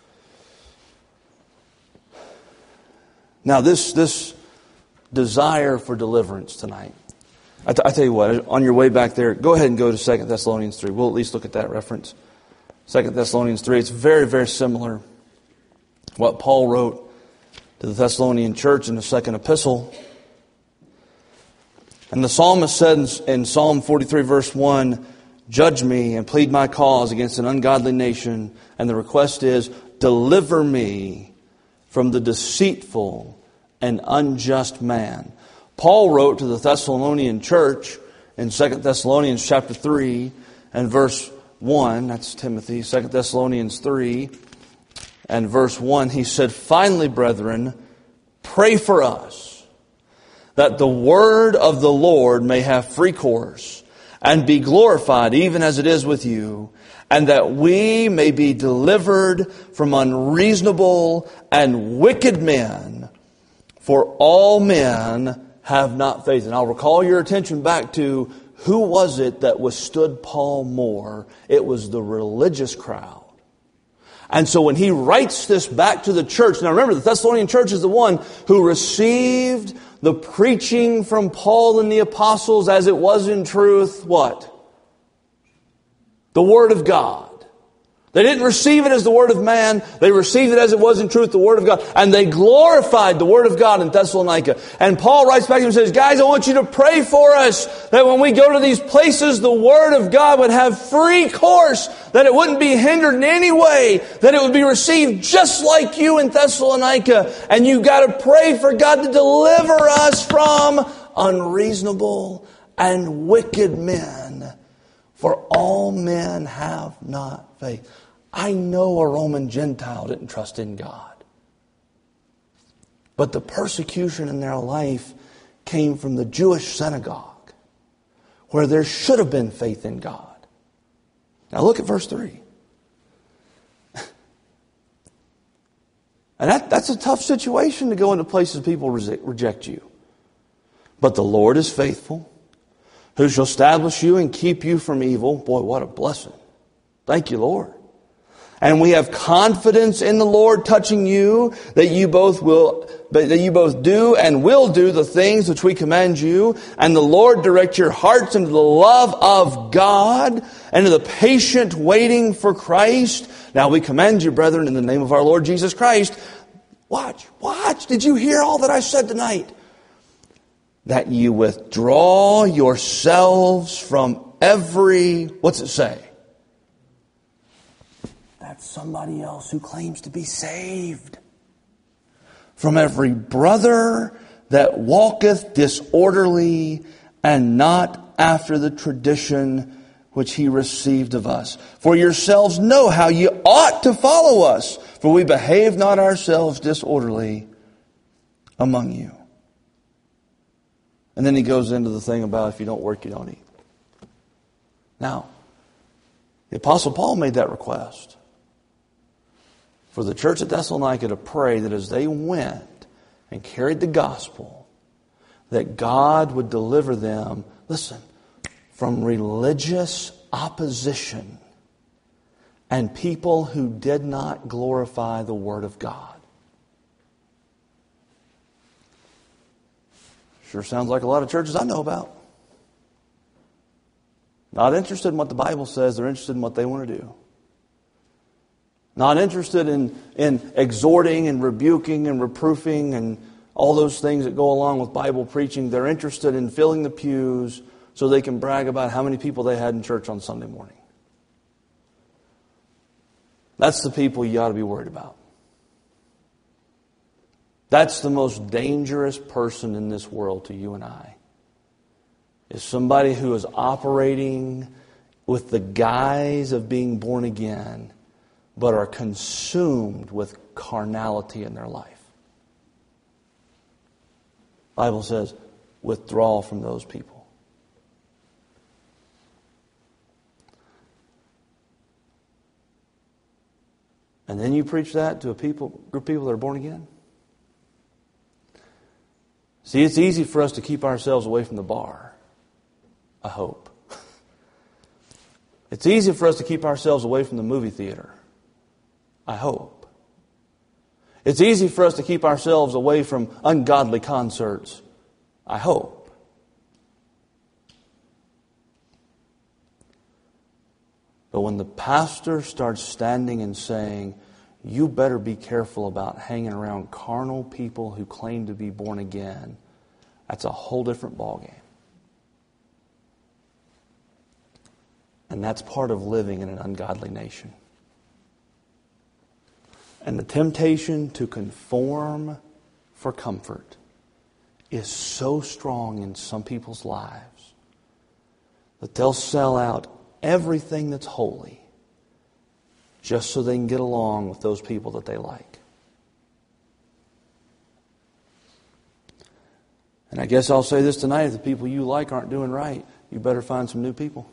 Now, this desire for deliverance tonight. I tell you what, on your way back there, go ahead and go to 2 Thessalonians 3. We'll at least look at that reference. 2 Thessalonians 3. It's very, very similar to what Paul wrote to the Thessalonian church in the second epistle. And the psalmist said in Psalm 43, verse 1, judge me and plead my cause against an ungodly nation. And the request is, deliver me from the deceitful and unjust man. Paul wrote to the Thessalonian church in 2 Thessalonians chapter 3 and verse 1. That's Timothy, 2 Thessalonians 3 and verse 1. He said, finally, brethren, pray for us, that the word of the Lord may have free course and be glorified, even as it is with you, and that we may be delivered from unreasonable and wicked men, for all men have not faith. And I'll recall your attention back to who was it that withstood Paul more? It was the religious crowd. And so when he writes this back to the church, now remember, the Thessalonian church is the one who received the preaching from Paul and the apostles as it was in truth, what? The Word of God. They didn't receive it as the Word of man. They received it as it was in truth, the Word of God. And they glorified the Word of God in Thessalonica. And Paul writes back to him and says, guys, I want you to pray for us that when we go to these places, the Word of God would have free course, that it wouldn't be hindered in any way, that it would be received just like you in Thessalonica. And you got to pray for God to deliver us from unreasonable and wicked men, for all men have not faith. I know a Roman Gentile didn't trust in God. But the persecution in their life came from the Jewish synagogue, where there should have been faith in God. Now look at verse 3. And that's a tough situation to go into places people reject you. But the Lord is faithful, who shall establish you and keep you from evil. Boy, what a blessing. Thank you, Lord. And we have confidence in the Lord touching you, that you both do and will do the things which we command you. And the Lord direct your hearts into the love of God and to the patient waiting for Christ. Now we commend you, brethren, in the name of our Lord Jesus Christ. Watch. Did you hear all that I said tonight? That you withdraw yourselves from every, what's it say? That's somebody else who claims to be saved. From every brother that walketh disorderly and not after the tradition which he received of us. For yourselves know how ye ought to follow us, for we behave not ourselves disorderly among you. And then he goes into the thing about if you don't work, you don't eat. Now, the Apostle Paul made that request for the church at Thessalonica to pray that as they went and carried the gospel, that God would deliver them, listen, from religious opposition and people who did not glorify the Word of God. Sure sounds like a lot of churches I know about. Not interested in what the Bible says, they're interested in what they want to do. Not interested in exhorting and rebuking and reproofing and all those things that go along with Bible preaching. They're interested in filling the pews so they can brag about how many people they had in church on Sunday morning. That's the people you ought to be worried about. That's the most dangerous person in this world to you and I. Is somebody who is operating with the guise of being born again, but are consumed with carnality in their life. The Bible says, withdraw from those people. And then you preach that to a group of people that are born again? See, it's easy for us to keep ourselves away from the bar, I hope. It's easy for us to keep ourselves away from the movie theater, I hope. It's easy for us to keep ourselves away from ungodly concerts, I hope. But when the pastor starts standing and saying, you better be careful about hanging around carnal people who claim to be born again, that's a whole different ballgame. And that's part of living in an ungodly nation. And the temptation to conform for comfort is so strong in some people's lives that they'll sell out everything that's holy just so they can get along with those people that they like. And I guess I'll say this tonight, if the people you like aren't doing right, you better find some new people.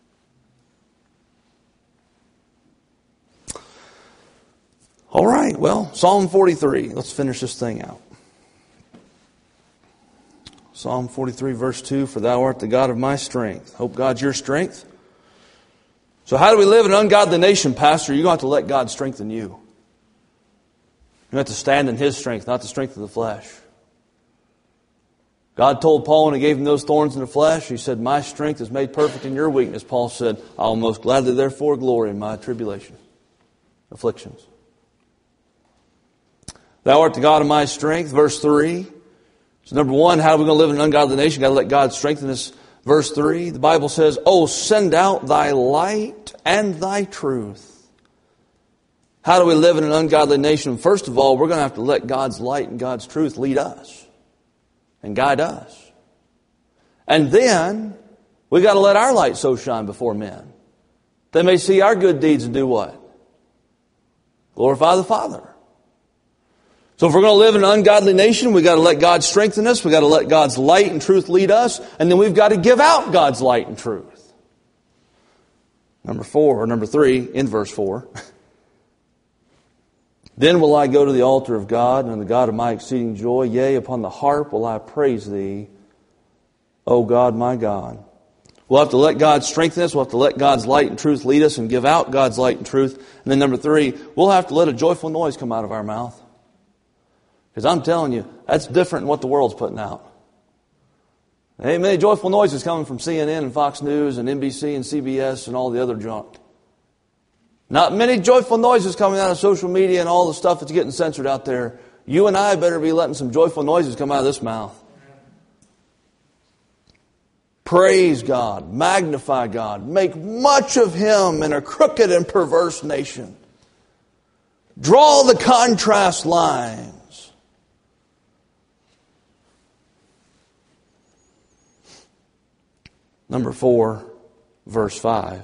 All right, well, Psalm 43. Let's finish this thing out. Psalm 43, verse 2, for thou art the God of my strength. Hope God's your strength. So how do we live in an ungodly nation, Pastor? You're going to have to let God strengthen you. You have to stand in His strength, not the strength of the flesh. God told Paul when He gave him those thorns in the flesh, He said, my strength is made perfect in your weakness. Paul said, I'll most gladly therefore glory in my tribulation, afflictions. Thou art the God of my strength, verse 3. So number one, how are we going to live in an ungodly nation? Got to let God strengthen us. Verse 3, the Bible says, oh, send out thy light and thy truth. How do we live in an ungodly nation? First of all, we're going to have to let God's light and God's truth lead us and guide us. And then we got to let our light so shine before men. They may see our good deeds and do what? Glorify the Father. So if we're going to live in an ungodly nation, we've got to let God strengthen us. We've got to let God's light and truth lead us. And then we've got to give out God's light and truth. Number 3, in verse 4. Then will I go to the altar of God and the God of my exceeding joy. Yea, upon the harp will I praise Thee, O God, my God. We'll have to let God strengthen us. We'll have to let God's light and truth lead us and give out God's light and truth. And then number 3, we'll have to let a joyful noise come out of our mouth. Because I'm telling you, that's different than what the world's putting out. There ain't many joyful noises coming from CNN and Fox News and NBC and CBS and all the other junk. Not many joyful noises coming out of social media and all the stuff that's getting censored out there. You and I better be letting some joyful noises come out of this mouth. Praise God, magnify God, make much of Him in a crooked and perverse nation. Draw the contrast lines. Number 4, verse 5.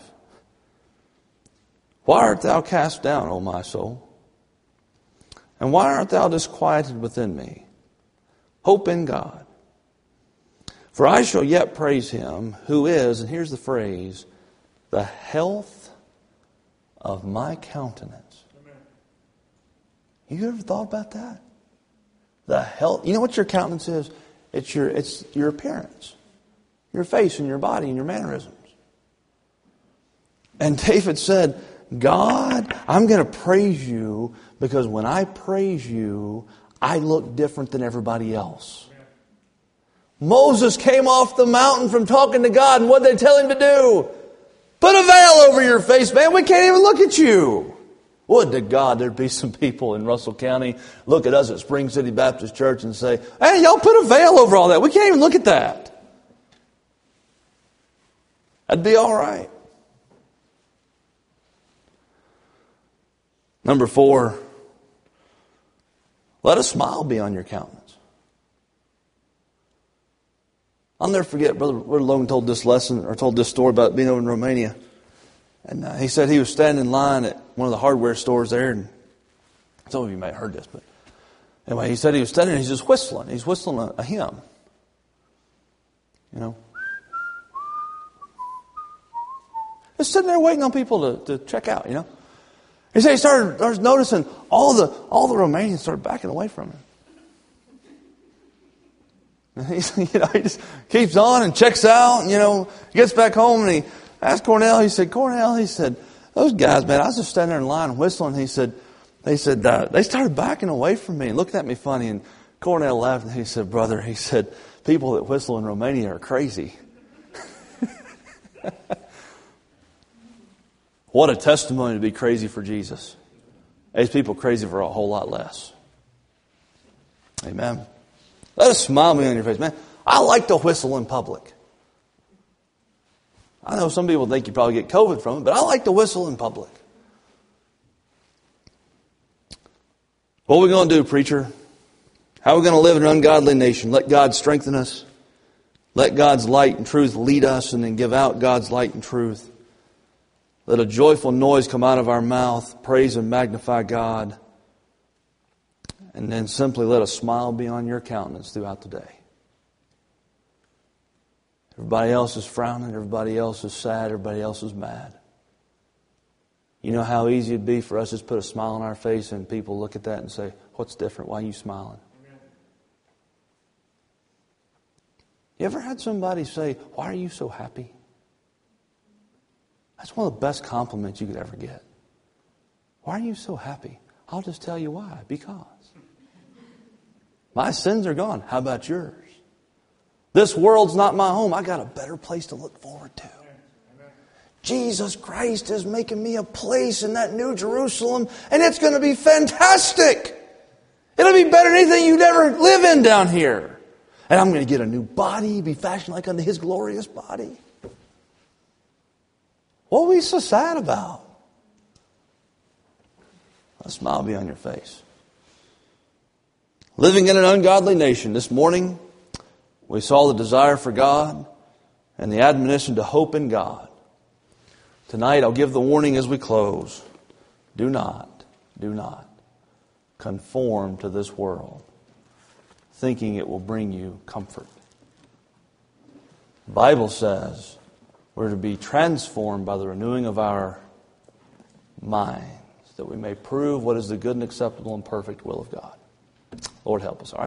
Why art thou cast down, O my soul? And why art thou disquieted within me? Hope in God. For I shall yet praise Him who is, and here's the phrase, the health of my countenance. Amen. You ever thought about that? The health. You know what your countenance is? It's your appearance. Your face and your body and your mannerisms. And David said, God, I'm going to praise You because when I praise You, I look different than everybody else. Moses came off the mountain from talking to God, and what did they tell him to do? Put a veil over your face, man. We can't even look at you. Would to God there'd be some people in Russell County look at us at Spring City Baptist Church and say, hey, y'all put a veil over all that. We can't even look at that. That'd be all right. Number 4, let a smile be on your countenance. I'll never forget, Brother Logan told this story about being over in Romania. And he said he was standing in line at one of the hardware stores there. And some of you may have heard this, but anyway, he said he was standing and he's just whistling. He's whistling a hymn. You know. Just sitting there waiting on people to check out, you know. He said he started noticing all the Romanians started backing away from him. And he just keeps on and checks out, and, he gets back home and he asked Cornell, he said, those guys, man, I was just standing there in line whistling. He said, they started backing away from me and looking at me funny. And Cornell laughed and he said, brother, people that whistle in Romania are crazy. What a testimony to be crazy for Jesus. These people crazy for a whole lot less. Amen. Let a smile be on your face, man. I like to whistle in public. I know some people think you probably get COVID from it, but I like to whistle in public. What are we going to do, preacher? How are we going to live in an ungodly nation? Let God strengthen us. Let God's light and truth lead us, and then give out God's light and truth. Let a joyful noise come out of our mouth. Praise and magnify God. And then simply let a smile be on your countenance throughout the day. Everybody else is frowning. Everybody else is sad. Everybody else is mad. You know how easy it'd be for us to just put a smile on our face and people look at that and say, what's different? Why are you smiling? You ever had somebody say, why are you so happy? That's one of the best compliments you could ever get. Why are you so happy? I'll just tell you why. Because my sins are gone. How about yours? This world's not my home. I got a better place to look forward to. Jesus Christ is making me a place in that New Jerusalem, and it's going to be fantastic. It'll be better than anything you'd ever live in down here. And I'm going to get a new body, be fashioned like unto His glorious body. What are we so sad about? A smile be on your face. Living in an ungodly nation. This morning, we saw the desire for God. and the admonition to hope in God. Tonight I'll give the warning as we close. Do not conform to this world, thinking it will bring you comfort. The Bible says we're to be transformed by the renewing of our minds, that we may prove what is the good and acceptable and perfect will of God. Lord, help us. All right.